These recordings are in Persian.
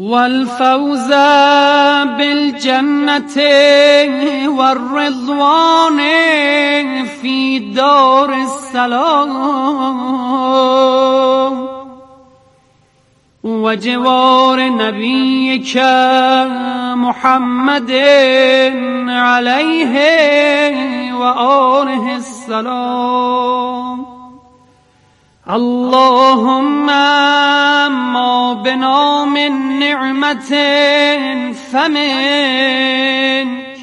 والفوز بالجنة والرضوان في دار السلام وجوار نبيك محمد عليه وآله السلام. اللهم ما بنا من نعمة فمنك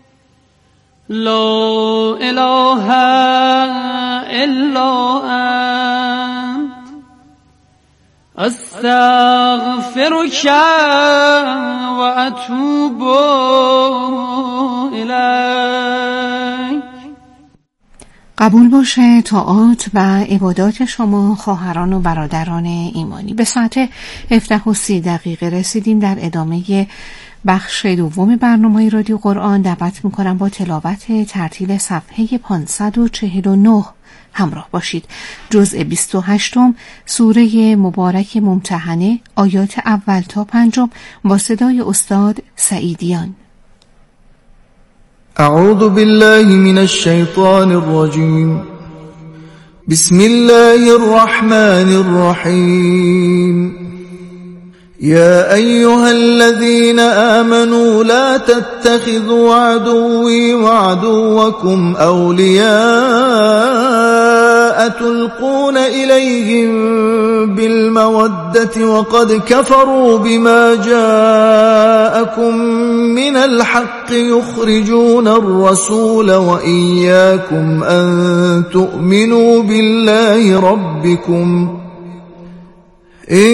لا إله إلا أنت أستغفرك وأتوب إليك. قبول باشه طاعات و عبادات شما خواهران و برادران ایمانی. به ساعت 17:30 رسیدیم. در ادامه بخش دوم برنامه رادیو قرآن دعوت میکنم با تلاوت ترتیل صفحه 549 همراه باشید. جزء 28 سوره مبارک ممتحنه آیات اول تا 5 با صدای استاد سعیدیان. اعوذ بالله من الشیطان الرجیم. بسم الله الرحمن الرحیم. يا أيها الذين آمنوا لا تتخذوا عدوي وعدوكم أولياء تلقون إليهم بالمودة وقد كفروا بما جاءكم من الحق يخرجون الرسول وإياكم أن تؤمنوا بالله ربكم إن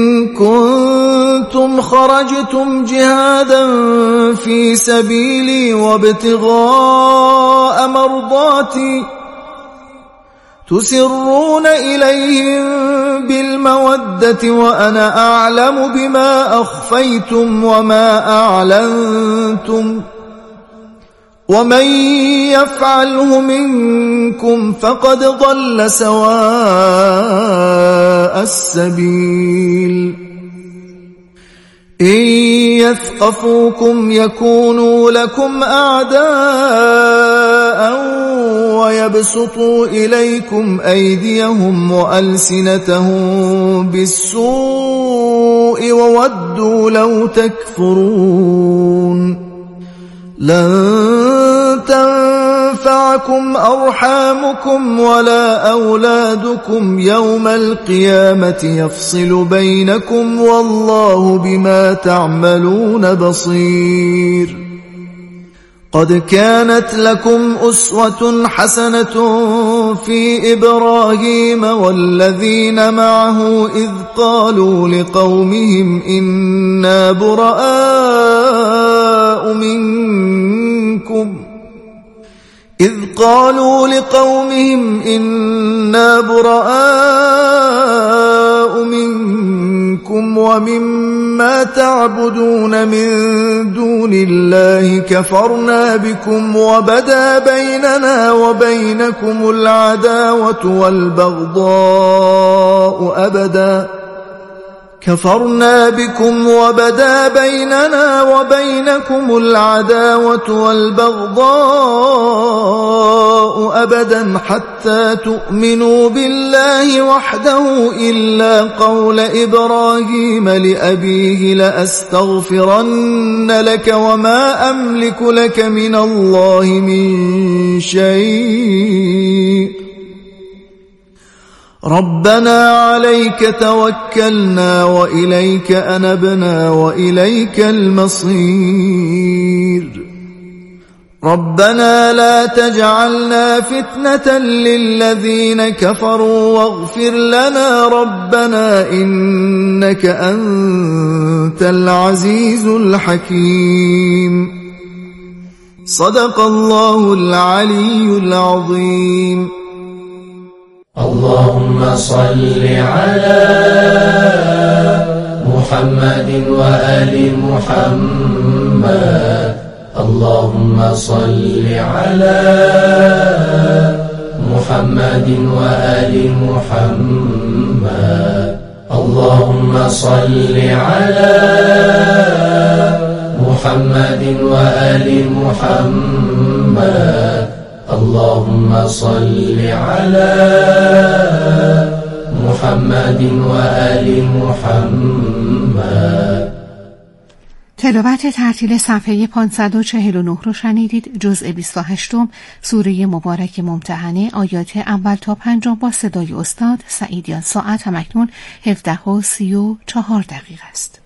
كنتم خرجتم جهادا في سبيلي وابتغاء مرضاتي تسرون إليهم بالمودة وأنا أعلم بما أخفيتم وما أعلنتم ومن يفعله منكم فقد ضل سواء السبيل. إن يثقفوكم يكونوا لكم أعداء ويبسطوا إليكم أيديهم وألسنتهم بالسوء وودوا لو تكفرون. لن تنفعكم أرحامكم ولا أولادكم يوم القيامة يفصل بينكم والله بما تعملون بصير. قد كانت لكم أسوة حسنة في إبراهيم والذين معه إذ قالوا لقومهم إنا براء منكم ومما تعبدون من دون الله كفرنا بكم وبدا بيننا وبينكم العداوة والبغضاء أبدا حتى تؤمنوا بالله وحده إلا قول إبراهيم لأبيه لأستغفرن لك وما أملك لك من الله من شيء ربنا عليك توكلنا وإليك أنبنا وإليك المصير. ربنا لا تجعلنا فتنة للذين كفروا واغفر لنا ربنا إنك أنت العزيز الحكيم. صدق الله العلي العظيم. اللهم صل على محمد وآل محمد. اللهم صل على محمد وآل محمد. اللهم صل على محمد وآل محمد اللهم صل على محمد وآل محمد. تلاوت ترتیل صفحه 549 رو شنیدید. جزء 28 سوره مبارک ممتحنه آیات اول تا 5 با صدای استاد سعیدیان. ساعت همکنون 17:34 است.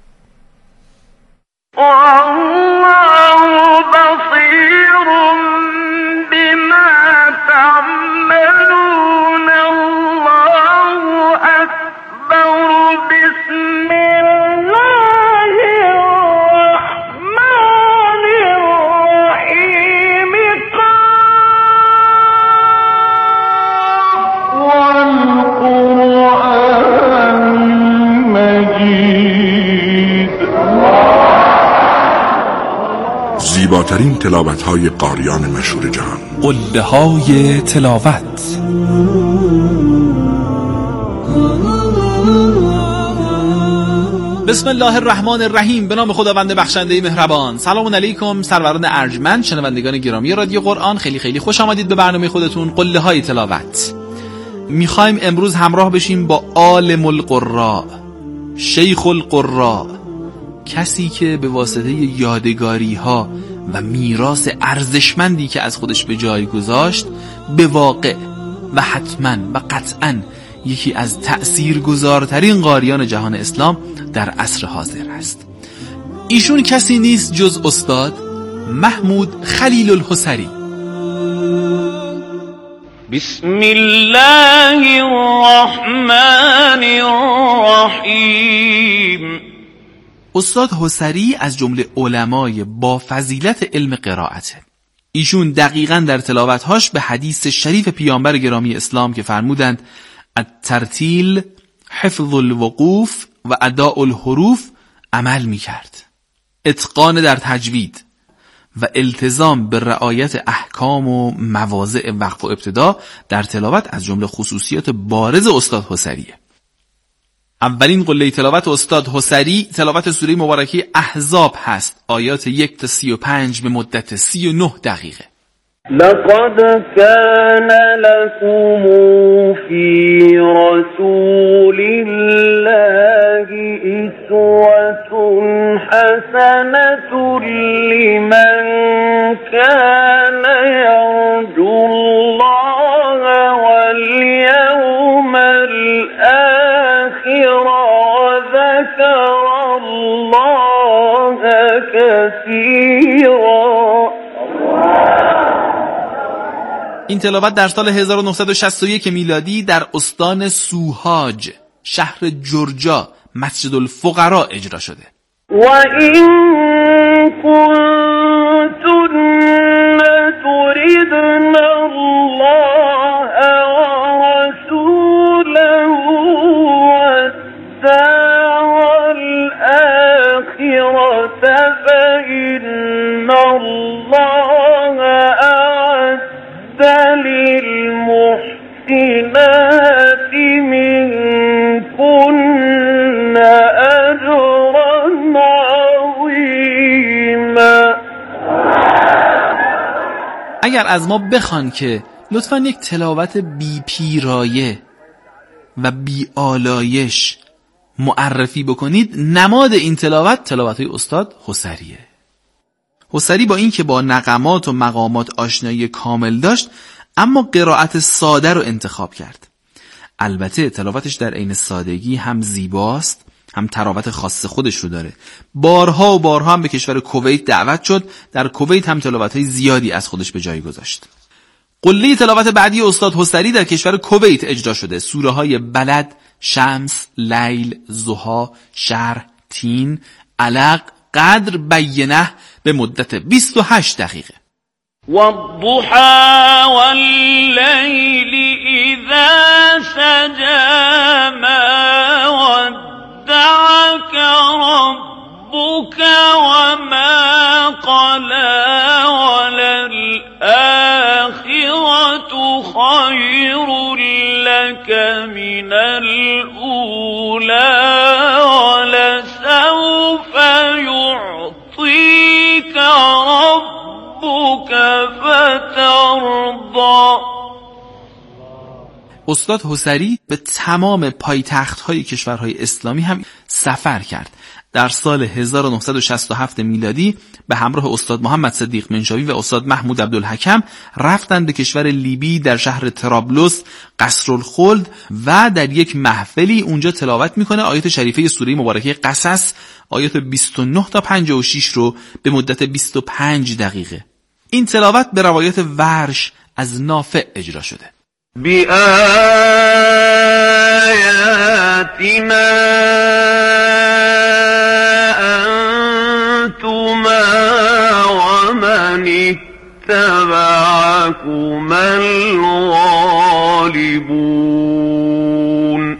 والله بصير بما تعملون الله أكبر بسم الله الرحمن الرحيم والقرآن المجيد. زیباترین تلاوت‌های قاریان مشهور جهان. قله‌های تلاوت. بسم الله الرحمن الرحیم. به نام خداوند بخشنده مهربان. سلام علیکم سروران ارجمند، شنوندگان گرامی رادیو قرآن، خیلی خوش آمدید به برنامه خودتون قله‌های تلاوت. میخوایم امروز همراه بشیم با عالم القراء، شیخ القراء، کسی که به واسطه یادگاری ها و میراث ارزشمندی که از خودش به جای گذاشت به واقع و حتما و قطعا یکی از تأثیرگذارترین قاریان جهان اسلام در عصر حاضر است. ایشون کسی نیست جز استاد محمود خلیل الحصری. بسم الله الرحمن الرحیم. استاد حصری از جمله علمای با فضیلت علم قرائته. ایشون دقیقاً در تلاوت‌هاش به حدیث شریف پیامبر گرامی اسلام که فرمودند الترتیل حفظ الوقوف و اداء الحروف عمل می‌کرد. اتقان در تجوید و التزام به رعایت احکام و مواضع وقف و ابتدا در تلاوت از جمله خصوصیات بارز استاد حصریه. اولین قله تلاوت استاد حصری تلاوت سوره مبارکه احزاب هست، آیات 1 تا 35 به مدت 39 دقیقه. لقد كان لكم في رسول الله أسوة حسنة لمن كان يرجو الله واليوم الآخر وذكر الله كثيرا. این تلاوت در سال 1961 میلادی در استان سوهاج شهر جورجیا مسجد الفقراء اجرا شده. و این کنتن تردن الله و رسوله والدار الآخرة فإن الله للمحسنات منكن أجرا عظيما. اگر از ما بخوان که لطفاً یک تلاوت بی پیرایه و بی آلایش معرفی بکنید، نماد این تلاوت‌های استاد حصریه. حصری با این که با نغمات و مقامات آشنایی کامل داشت، اما قرائت ساده رو انتخاب کرد. البته تلاوتش در عین سادگی هم زیباست، هم تراوت خاص خودش رو داره. بارها و بارها هم به کشور کویت دعوت شد. در کویت هم تلاوت‌های زیادی از خودش به جای گذاشت. قله تلاوت بعدی استاد حصری در کشور کویت اجرا شده. سوره‌های بلد، شمس، لیل، ضحی، شرح، تین، علق، قدر، بینه به مدت 28 دقیقه. والضحى والليل إذا سجى ما ودعك ربك وما قلى وللآخرة خير لك من الأولى ولسوف يعطيك ربك فترضى. استاد حصری به تمام پایتخت‌های کشورهای اسلامی هم سفر کرد. در سال 1967 میلادی به همراه استاد محمد صدیق منشاوی و استاد محمود عبدالحکم رفتند به کشور لیبی در شهر طرابلس قصرالخلد و در یک محفلی اونجا تلاوت میکنه آیات شریفه سوره مبارکه قصص آیات 29 تا 56 رو به مدت 25 دقیقه. این تلاوت به روایت ورش از نافع اجرا شده. بآیاتنا انتما ومن اتبعكما الغالبون.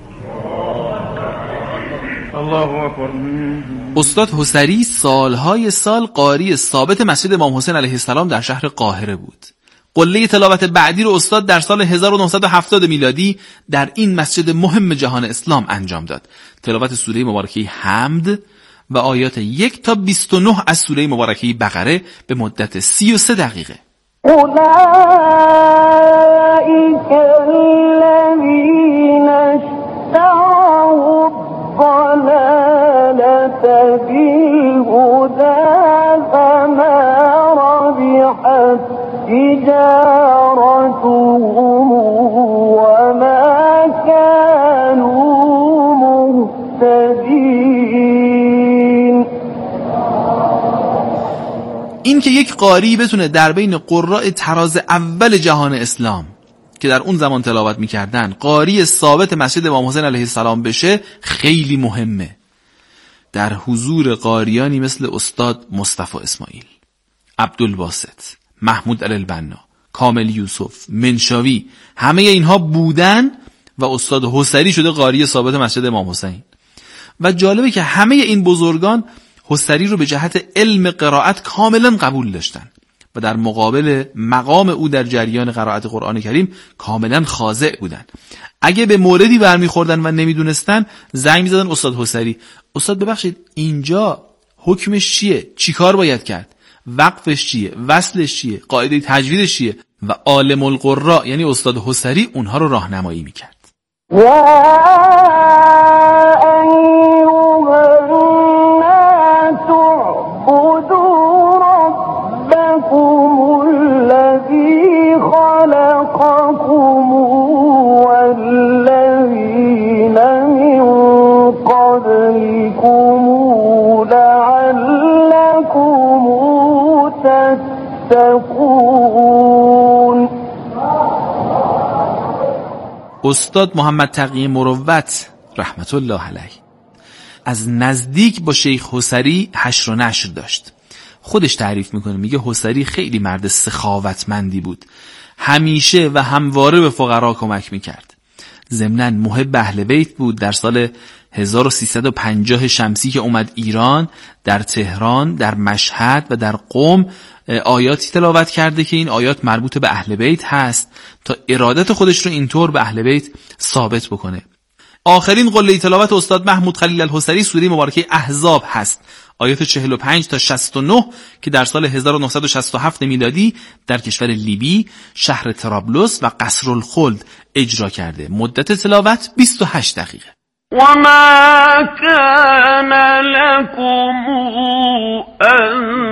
الله اکبر. استاد حصری سالهای سال قاری ثابت مسجد امام حسین علیه السلام در شهر قاهره بود. قله تلاوت بعدی رو استاد در سال 1970 میلادی در این مسجد مهم جهان اسلام انجام داد. تلاوت سوره مبارکه حمد و آیات 1 تا 29 از سوره مبارکه بقره به مدت 33 دقیقه. اولئک الذین اشتروا الضلالة بالهدى فما ربحت تجارتهم وما كانوا مهتدین. این که یک قاری بتونه در بین قراء طراز اول جهان اسلام که در اون زمان تلاوت میکردن قاری ثابت مسجد امام حسین علیه السلام بشه خیلی مهمه. در حضور قاریانی مثل استاد مصطفی اسماعیل، عبدالباسط، محمود البنا، کامل یوسف، منشاوی، همه اینها بودن و استاد حصری شده قاری ثابت مسجد امام حسین. و جالبه که همه این بزرگان حصری رو به جهت علم قرائت کاملا قبول داشتن و در مقابل مقام او در جریان قرائت قرآن کریم کاملا خاضع بودن. اگه به موردی برمیخوردن و نمیدونستن زنگ میزدن استاد حصری، استاد ببخشید اینجا حکمش چیه؟ چی کار باید کرد؟ وقفش چیه؟ وصلش چیه؟ قاعده تجویدش چیه؟ و عالم القراء یعنی استاد حصری اونها رو راهنمایی میکرد. استاد محمد تقی مروت رحمت الله علیه از نزدیک با شیخ حصری حشر و نشر داشت. خودش تعریف میکنه، میگه حصری خیلی مرد سخاوتمندی بود، همیشه و همواره به فقرا کمک میکرد. ضمناً محب اهل بیت بود. در سال 1350 شمسی که اومد ایران، در تهران، در مشهد و در قم آیاتی تلاوت کرده که این آیات مربوط به اهل بیت هست تا ارادت خودش رو اینطور به اهل بیت ثابت بکنه. آخرین قله تلاوت استاد محمود خلیل الحصری سوره مبارکه احزاب هست، آیات 45 تا 69 که در سال 1967 میلادی در کشور لیبی شهر طرابلس و قصرالخلد اجرا کرده. مدت تلاوت 28 دقیقه. وما كان لكم أن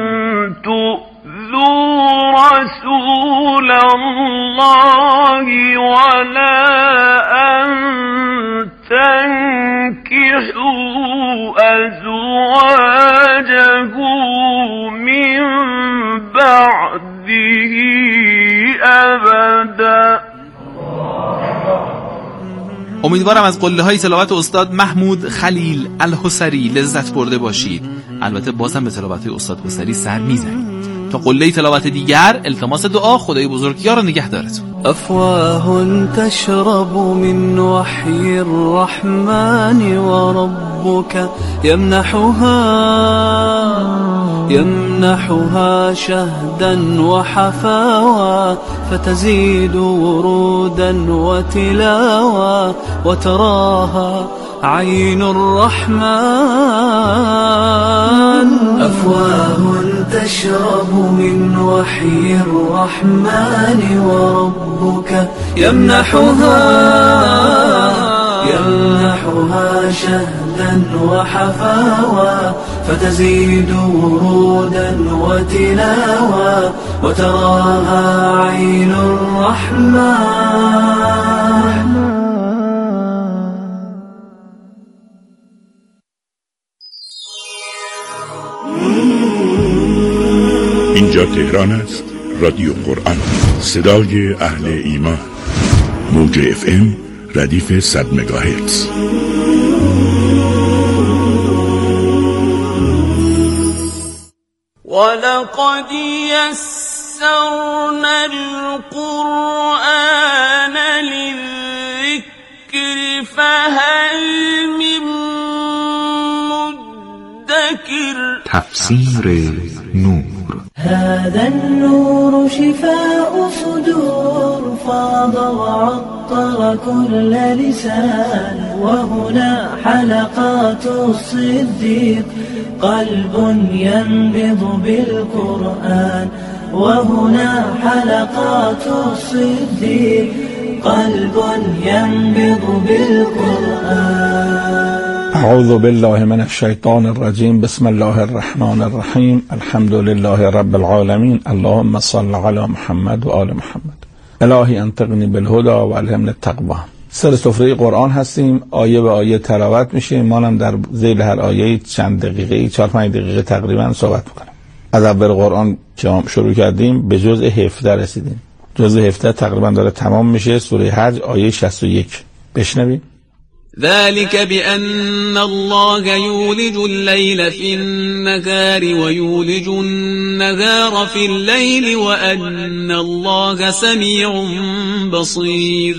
تؤذوا رسول الله ولا أن تنكحوا أزواجه من بعده أبدا. امیدوارم از قله های تلاوت استاد محمود خلیل الحصری لذت برده باشید. البته بازم به تلاوت استاد حصری سر میزنید. تا قله تلاوت دیگر التماس دعا خدای بزرگوار نگهدارتون. افواه تشرب من وحی الرحمن وربك يمنحها يمنحها شهدا وحفاوى فتزيد ورودا وتلاوى وتراها عين الرحمن أفواه تشرب من وحي الرحمن وربك يمنحها شهدا وحفاوى فتزيد ورودا وتلاوى وتراها عين الرحمن. اینجا تهران است، رادیو قرآن، صدای اهل ایمان، موج FM ردیف 100 مگاهرتز. ولقد يسرنا القرآن للذكر فهل من مدكر. تفسیر نور. هذا النور شفاء صدور فاض وعطر كل لسان وهنا حلقات الصديق قلب ينبض بالقرآن وهنا حلقات الصديق قلب ينبض بالقرآن. اعوذ بالله من الشیطان الرجیم. بسم الله الرحمن الرحیم. الحمد لله رب العالمین. اللهم صل علی محمد و آل محمد. الهی انطقنی بالهدى و الهمنی التقوی. سر سفره قرآن هستیم، آیه به آیه تلاوت میشه. ما در ذیل هر آیه چند دقیقه 4-5 دقیقه تقریبا صحبت میکنیم. از اول قرآن که شروع کردیم به جزء 17 رسیدیم. جزء 17 تقریبا داره تمام میشه. سوره حج آیه 61. بشنویم. ذلك بأن الله يولج الليل في النهار ويولج النهار في الليل وأن الله سميع بصير.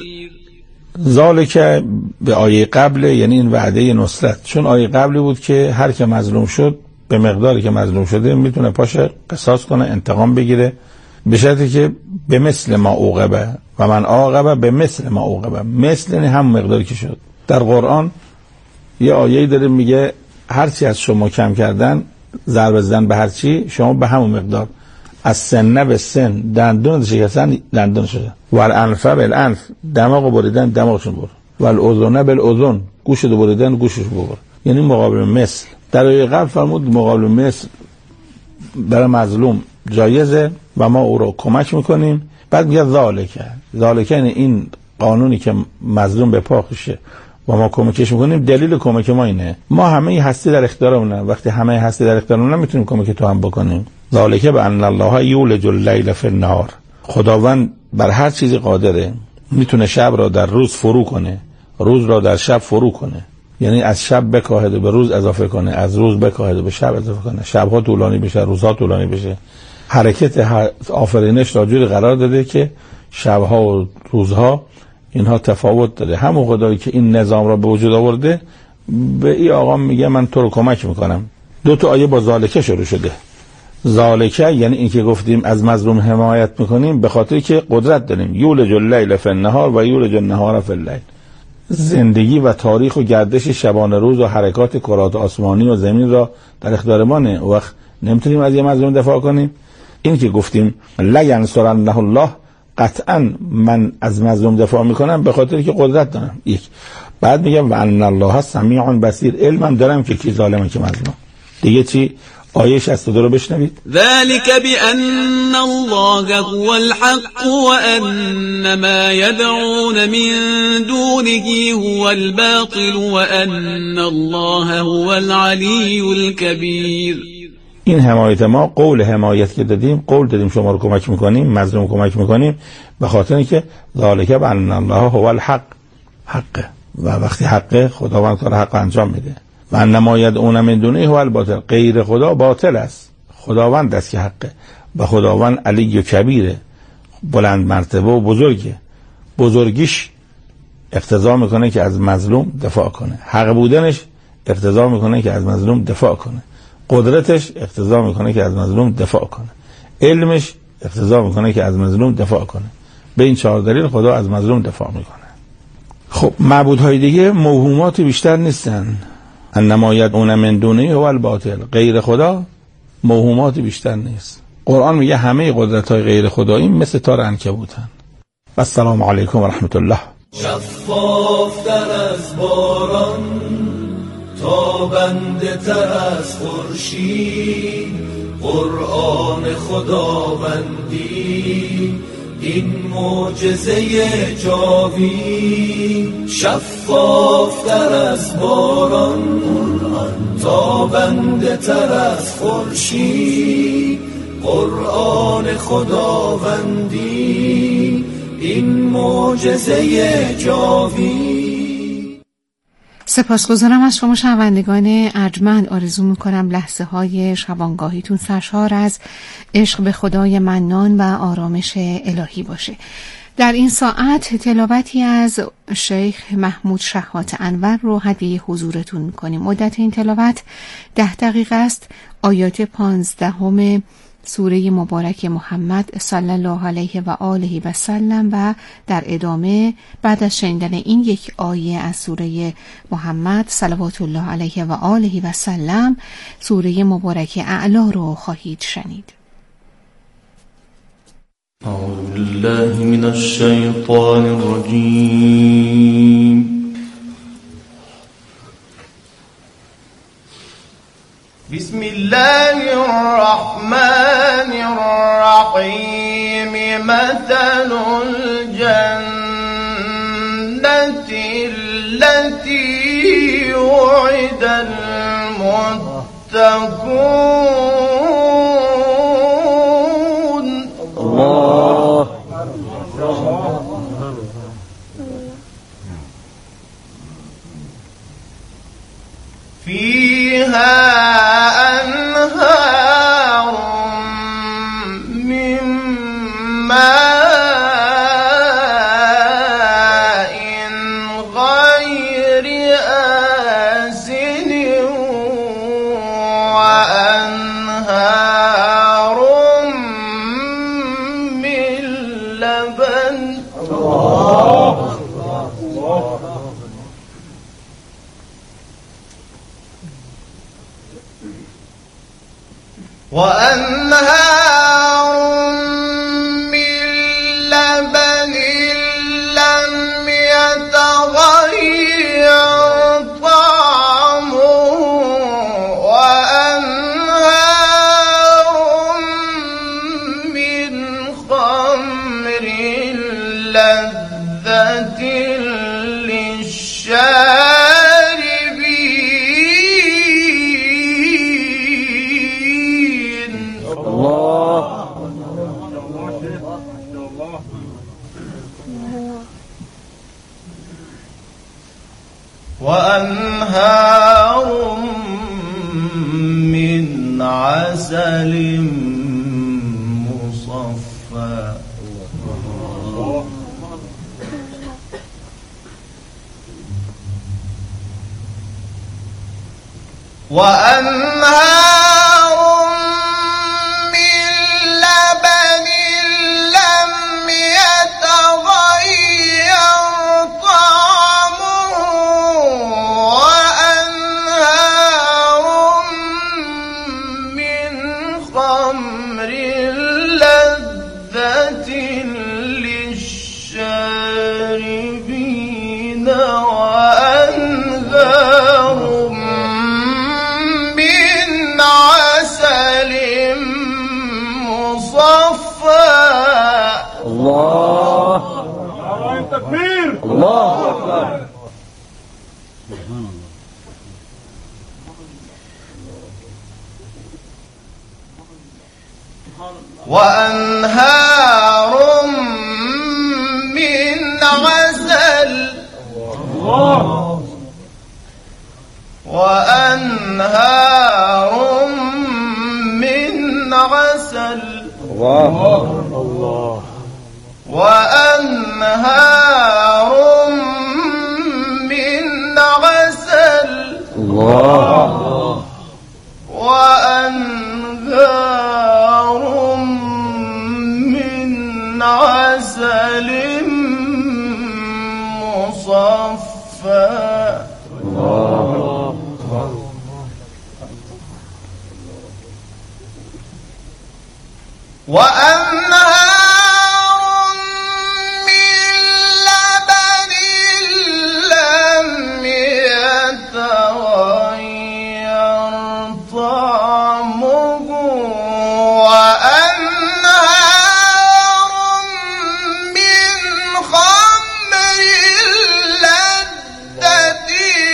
ذالک به آیه قبل، یعنی این وعده نصرت، چون آیه قبلی بود که هر که مظلوم شد به مقداری که مظلوم شده میتونه پاشه قصاص کنه، انتقام بگیره، به شرطی که به مثل ما عوقبه و من عاقبه به مثل ما عوقبه. مثل یعنی هم مقداری که شد. در قرآن یه آیه‌ای داره میگه هرچی از شما کم کردن ضرب زدن به هرچی، شما به همون مقدار. از سنه به سن، دندون شکستن دندون شده، و الانف بالانف، دماغو بریدن دماغشون بر، و الاذن بالاذن، گوشو بریدن گوشش ببر. یعنی مقابل مثل. در آیه قبل فرمود مقابل مثل برای مظلوم جایزه و ما او رو کمک میکنیم. بعد میگه ذالک یعنی این قانونی که مظلوم به پا خشه و ما کمکش میکنیم. دلیل کمک ما اینه، ما همه هستی در اختیارمونه. وقتی همه هستی در اختیارمونه میتونیم کمک تو هم بکنیم. ذالک بأن الله یولج اللیل فی النهار. خداوند بر هر چیزی قادره، میتونه شب را در روز فرو کنه، روز را در شب فرو کنه. یعنی از شب بکاهد و به روز اضافه کنه، از روز بکاهد و به شب اضافه کنه، شبها طولانی بشه، روزها طولانی بشه. حرکت آفرینش را جوری قرار داده که شبها و روزها اینها تفاوت داره. همون خدایی که این نظام را به وجود آورده به این آقا میگه من تو رو کمک میکنم. 2 تا آیه با ذالکه شروع شده. ذالکه یعنی این که گفتیم از مظلوم حمایت میکنیم به خاطر که قدرت داریم. یولج اللیل فی النهار و یولج النهار فی اللیل. زندگی و تاریخ و گردش شبانه روز و حرکات کرات آسمانی و زمین را در اختیار مانه. وقت نمیتونیم از یه مظلوم دفاع کنیم. این که گفتیم لینصرنه الله، قطعا من از مظلوم دفاع میکنم به خاطر که قدرت دارم. یک. بعد میگم و ان الله سمیع بصیر، علمم دارم که کی ظالمه که مظلوم. دیگه چی؟ آیه 62 رو بشنوید. ذلك بأن الله هو الحق وأن ما يدعون من دونه هو الباطل وأن الله هو العلي الكبير. این حمایت ما، قول حمایت که دادیم، قول دادیم شما رو کمک میکنیم، مظلوم کمک میکنیم به خاطر اینکه ذالک بأن الله هو الحق، حقه، و وقتی حقه خداوند کار حق انجام میده. و انما یدعون من دونه هو الباطل، غیر خدا باطل است، خداوند است که حقه و خداوند علی و کبیره، بلند مرتبه و بزرگه. بزرگیش اقتضا میکنه که از مظلوم دفاع کنه، حق بودنش اقتضا میکنه که از مظلوم دفاع کنه. قدرتش اقتضا میکنه که از مظلوم دفاع کنه، علمش اقتضا میکنه که از مظلوم دفاع کنه. به این 4 دلیل خدا از مظلوم دفاع میکنه. خب معبودهای دیگه موهومات بیشتر نیستن. انما یدعون من دونه هو الباطل، غیر خدا موهومات بیشتر نیست. قرآن میگه همه قدرت‌های غیر خدایی مثل تار عنکبوتن. السلام علیکم و رحمت الله. شفافتر از باران، تابنده تر از خورشید، قرآن خداوندی این معجزه جاوید. شفافتر از باران، تابنده تر از خورشید، قرآن خداوندی این معجزه جاوید. سپاسگزارم از شما شنوندگان ارجمند. آرزو میکنم لحظه های شبانگاهیتون سرشار از عشق به خدای منان و آرامش الهی باشه. در این ساعت تلاوتی از شیخ محمود شحات انور رو هدیه حضورتون میکنیم. مدت این تلاوت 10 دقیقه است. آیات 15 سوره مبارک محمد صلی الله علیه و آله و سلم و در ادامه بعد از شنیدن این یک آیه از سوره محمد صلوات الله علیه و آله و سلم سوره مبارک اعلا رو خواهید شنید. اعوذ بالله من الشیطان الرجیم. بسم الله الرحمن الرحيم. مثل الجنة التي وعد المتقون. الله فيها أنهار من ماء غير آسن وأنهار من لبن. وأنهار من لبن لم يتغير طعمه وأنهار من خمر لذة للشاربين. وأنهار من عسل مصفى وأنهار من لبن لم يتغير طعمه وأنهار من خمر لذة للشاربين وأنهار من عسل مصفى. الله تكبير. الله أكبر. وأنهار من عسل. وأنهار من عسل. وأنهار من عسل. وأنهار وأنهار من لبن لم يتغير طعمه وأنهار من خمر لذة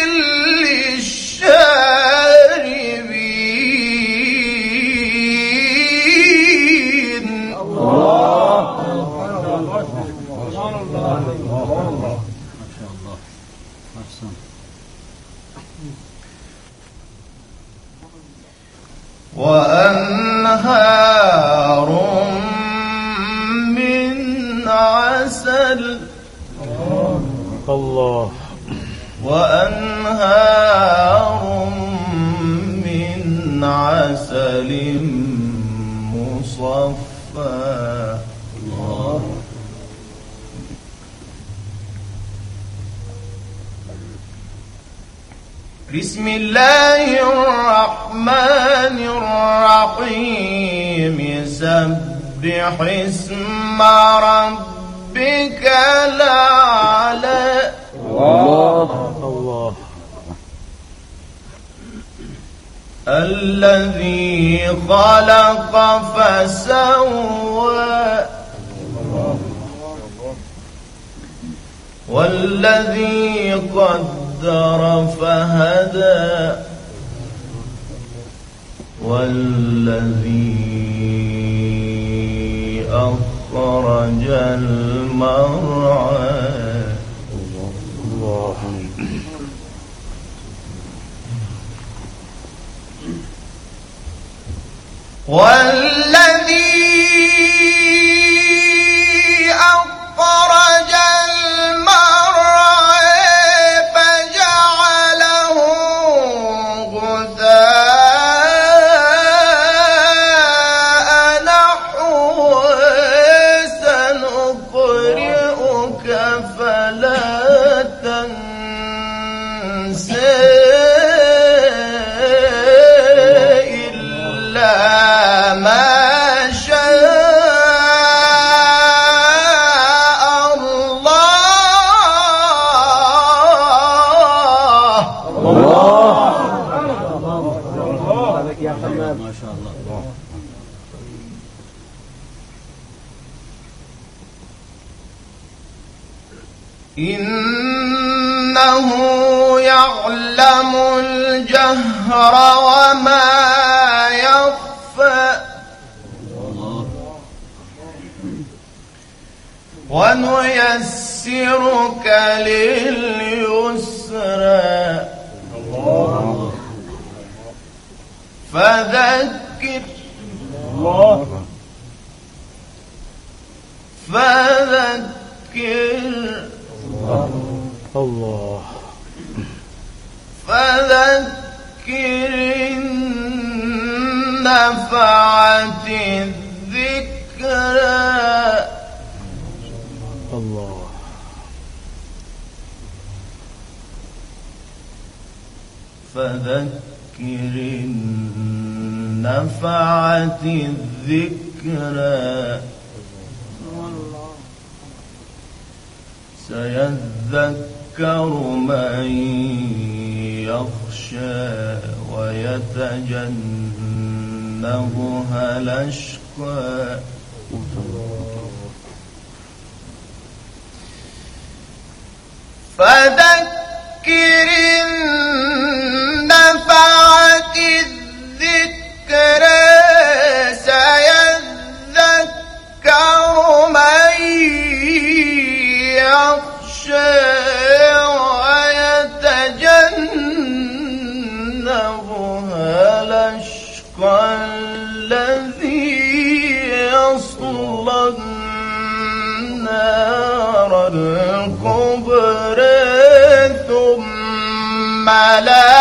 للشاربين. وأنهار من عسل. الله. وأنهار من عسل مصفى. الله. بسم الله الرحمن الرحيم. سبح اسم ربك الأعلى. الله. الذي خلق فسوى والذي قدر فهدى والذي أخرج المرعى. الله. والذي أخرج المرعى فجعله غثاء نحوه. سنقرئك فلا تنسى إلا ما شاء الله. الله يا حماد ما شاء الله. إنه يعلم الجهر وما يخفى. ونيسرك لليسرى. فذكر. الله. فذكر إن نفعت الذكرى. الله. فذكر إن نفعت الذكرى. سيذكر من يخشى ويتجنبها الأشقى. فذكر إن نفعت الذكرى. سيذكر من يخشى ويتجنبها الأشقى الذي يصلى النار الكبرى ثم لا